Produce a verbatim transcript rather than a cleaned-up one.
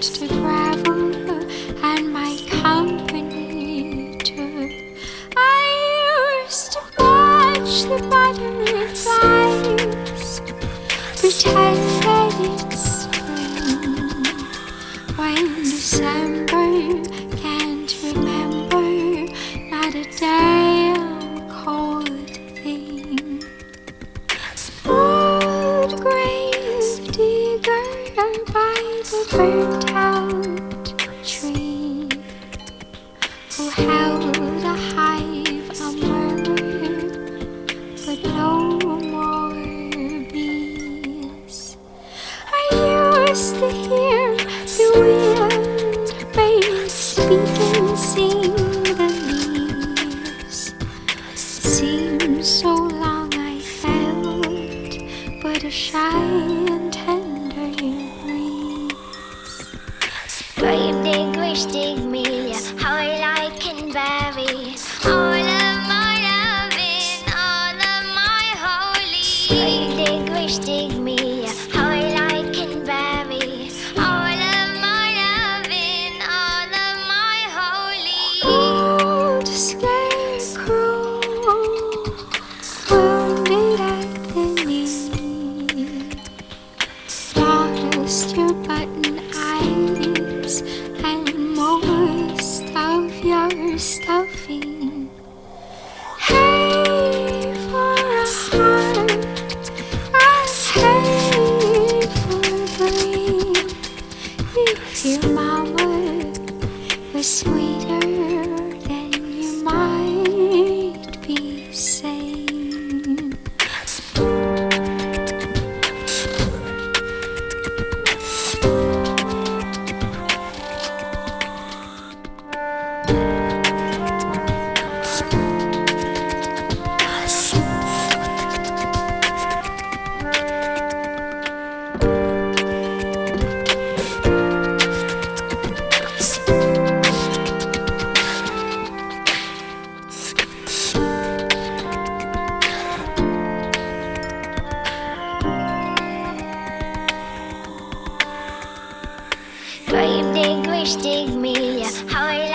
wants to travel and my company too. I used to watch the butterflies, pretend that it's spring. When December can't remember, not a damn cold thing. Old grave digger by the burnt out tree, who held a hive, a murmur, but no more bees. I used to hear the wind rain speak and sing the leaves. Seems so long I felt but a shy and tender breeze. Grave diggers dig me, how I can bury all of my loving, all of my holy. Grave diggers dig me, how I can bury all of my loving, all of my holy. Old scarecrow, wounded at the knee, lost your button eyes and most of your stuffing. Hey for a heart, I hate for green. If your mama was sweeter, then you might be sane. Grave diggers dig me, how I